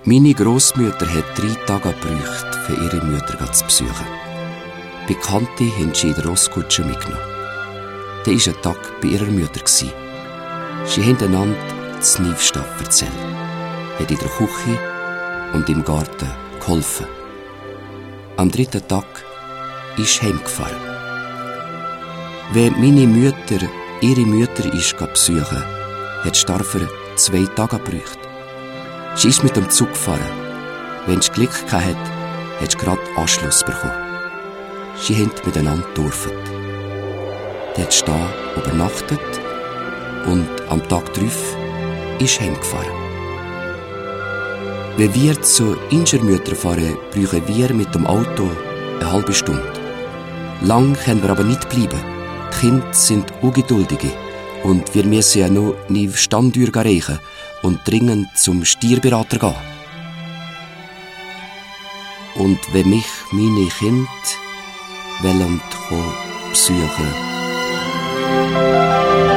Meine Grossmutter hat 3 Tage gebraucht, für ihre Mütter zu besuchen. Bekannte haben sie in der Rosskutsche mitgenommen. Der war ein Tag bei ihrer Mutter. Sie haben einander das Nivstaff erzählt, hat in der Küche und im Garten geholfen. Am 3. Tag ist heimgefahren. Wenn meine Mutter ihre Mutter besuchen, hat Starfer 2 Tage gebraucht. Sie ist mit dem Zug gefahren. Wenn sie Glück hatte, hat sie gerade Anschluss bekommen. Sie haben miteinander gedurft. Der hat da übernachtet und am Tag darauf ist heimgefahren. Wenn wir zu Ingermütter fahren, brauchen wir mit dem Auto eine halbe Stunde. Lang können wir aber nicht bleiben. Die Kinder sind ungeduldige und wir müssen ja noch nie Standtür reichen und dringend zum Stierberater gehen. Und wenn mich meine Kinder besuchen wollen,